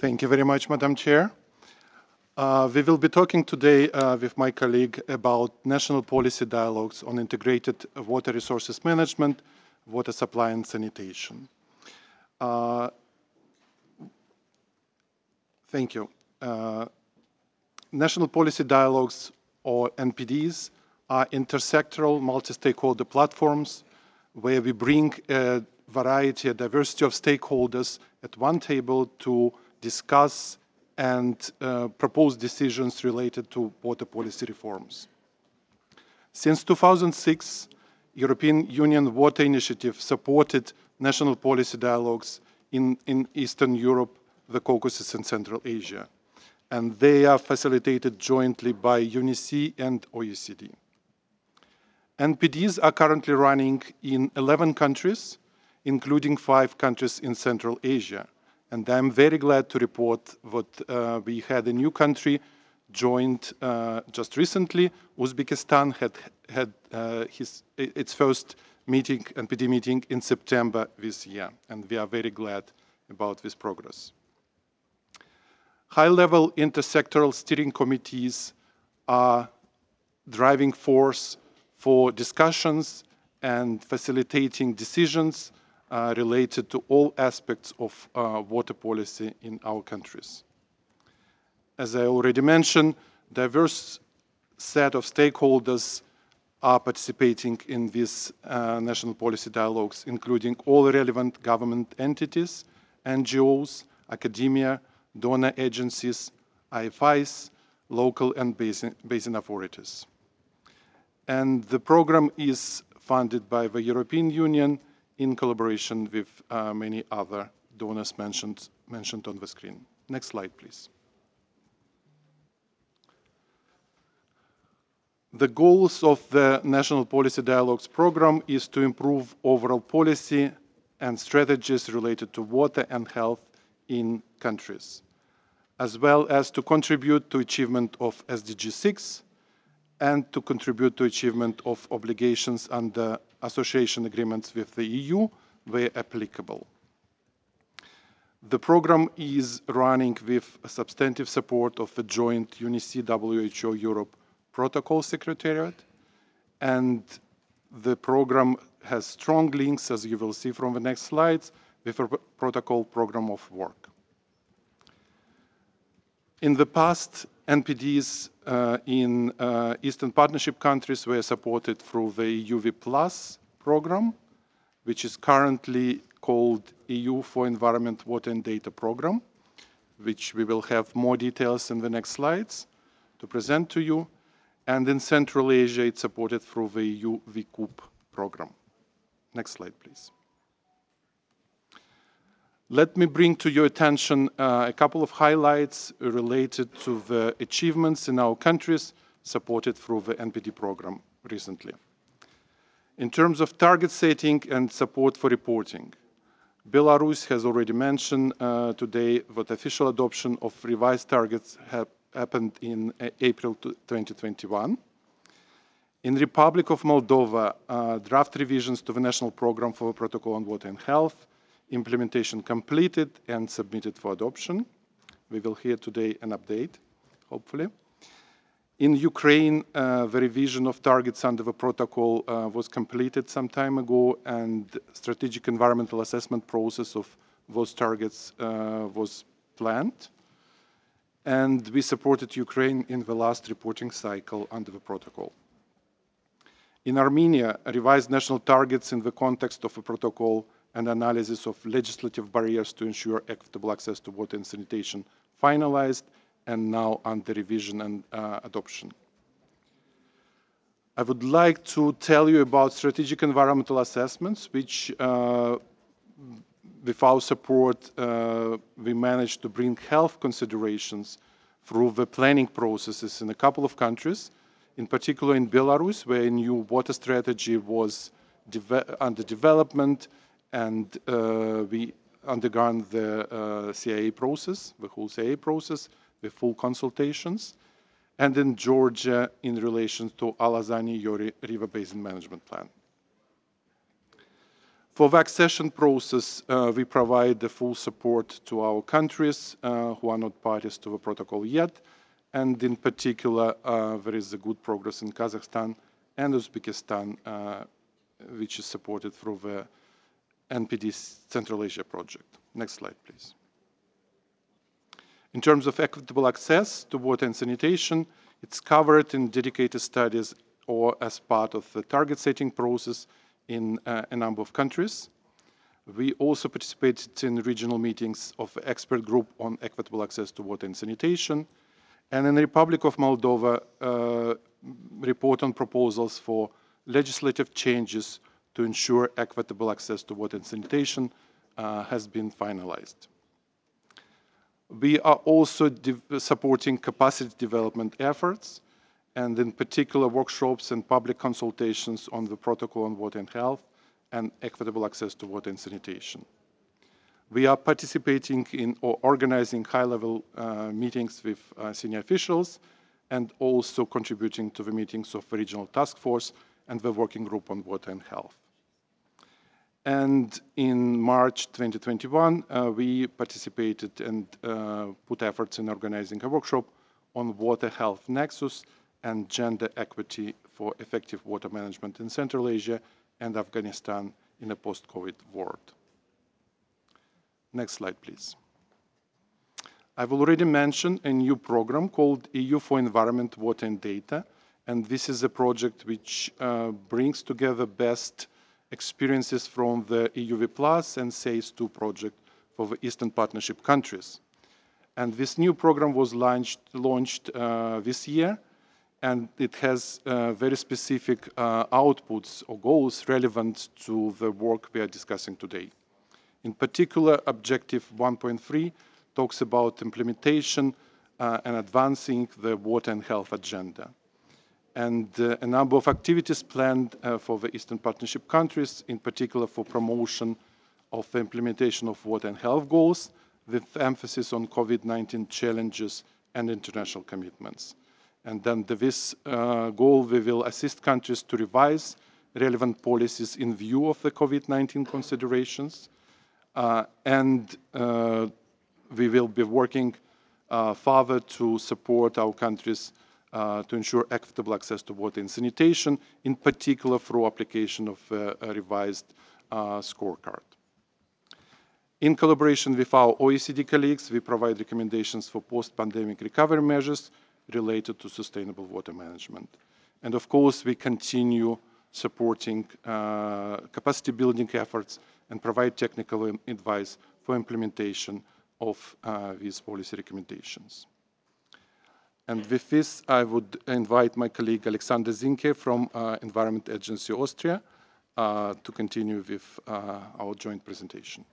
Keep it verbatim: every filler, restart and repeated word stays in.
Thank you very much, Madam Chair. Uh, we will be talking today uh, with my colleague about national policy dialogues on integrated water resources management, water supply and sanitation. Uh, thank you. Uh, national policy dialogues, or N P Ds, are intersectoral multi-stakeholder platforms where we bring a variety, a diversity of stakeholders at one table to discuss and uh, propose decisions related to water policy reforms. Since two thousand six, European Union Water Initiative supported national policy dialogues in, in Eastern Europe, the Caucasus and Central Asia, and they are facilitated jointly by UNICE and O E C D. N P Ds are currently running in eleven countries, including five countries in Central Asia. And I'm very glad to report that uh, we had a new country joined uh, just recently. Uzbekistan had had uh, his, its first meeting, N P D meeting, in September this year, and we are very glad about this progress. High-level intersectoral steering committees are driving force for discussions and facilitating decisions uh, related to all aspects of uh, water policy in our countries. As I already mentioned, diverse set of stakeholders are participating in these uh, national policy dialogues, including all relevant government entities, N G Os, academia, donor agencies, I F Is, local and basin, basin authorities. And the program is funded by the European Union in collaboration with uh, many other donors mentioned, mentioned on the screen. Next slide, please. The goals of the National Policy Dialogues program is to improve overall policy and strategies related to water and health in countries, as well as to contribute to achievement of S D G six, and to contribute to achievement of obligations under association agreements with the E U where applicable. The program is running with substantive support of the joint UNICE W H O Europe Protocol Secretariat, and the program has strong links, as you will see from the next slides, with a protocol program of work. In the past, N P Ds uh, in uh, Eastern Partnership countries were supported through the E U V Plus program, which is currently called E U for Environment, Water and Data Program, which we will have more details in the next slides to present to you. And in Central Asia, it's supported through the E U V C U P program. Next slide, please. Let me bring to your attention uh, a couple of highlights related to the achievements in our countries supported through the N P D program recently. In terms of target setting and support for reporting, Belarus has already mentioned uh, today that official adoption of revised targets have happened in uh, April twenty twenty-one. In the Republic of Moldova, uh, draft revisions to the National Program for the Protocol on Water and Health, implementation completed and submitted for adoption. We will hear today an update, hopefully. In Ukraine, uh, the revision of targets under the protocol uh, was completed some time ago, and strategic environmental assessment process of those targets uh, was planned. And we supported Ukraine in the last reporting cycle under the protocol. In Armenia, revised national targets in the context of a protocol and analysis of legislative barriers to ensure equitable access to water and sanitation finalized and now under revision and uh, adoption. I would like to tell you about strategic environmental assessments, which uh, with our support, uh, we managed to bring health considerations through the planning processes in a couple of countries, in particular in Belarus, where a new water strategy was de- under development, and uh, we undergone the uh, C I A process, the whole C I A process, with full consultations, and in Georgia in relation to Alazani Yori River Basin Management Plan. For the accession process, uh, we provide the full support to our countries uh, who are not parties to the protocol yet. And in particular, uh, there is a good progress in Kazakhstan and Uzbekistan, uh, which is supported through the N P D Central Asia project. Next slide, please. In terms of equitable access to water and sanitation, it's covered in dedicated studies or as part of the target setting process in uh, a number of countries. We also participated in regional meetings of the expert group on equitable access to water and sanitation. And in the Republic of Moldova, uh, report on proposals for legislative changes to ensure equitable access to water and sanitation uh, has been finalized. We are also supporting capacity development efforts, and in particular workshops and public consultations on the protocol on water and health and equitable access to water and sanitation. We are participating in or organizing high-level uh, meetings with uh, senior officials and also contributing to the meetings of the regional task force and the working group on water and health. And in March twenty twenty-one, uh, we participated and uh, put efforts in organizing a workshop on water health nexus and gender equity for effective water management in Central Asia and Afghanistan in a post-COVID world. Next slide, please. I've already mentioned a new program called E U for Environment, Water and Data, and this is a project which uh, brings together best experiences from the E U V plus and S A C E two project for the Eastern Partnership countries. And this new program was launched, launched uh, this year, and it has uh, very specific uh, outputs or goals relevant to the work we are discussing today. In particular, Objective one point three talks about implementation uh, and advancing the water and health agenda. And uh, a number of activities planned uh, for the Eastern Partnership countries, in particular for promotion of the implementation of water and health goals, with emphasis on COVID nineteen challenges and international commitments. And then to this uh, goal, we will assist countries to revise relevant policies in view of the COVID nineteen considerations. Uh, and uh, we will be working uh, further to support our countries uh, to ensure equitable access to water and sanitation, in particular through application of uh, a revised uh, scorecard. In collaboration with our O E C D colleagues, we provide recommendations for post-pandemic recovery measures related to sustainable water management. And of course, we continue supporting uh, capacity building efforts and provide technical advice for implementation of uh, these policy recommendations. And with this, I would invite my colleague Alexander Zinke from uh, Environment Agency Austria uh, to continue with uh, our joint presentation.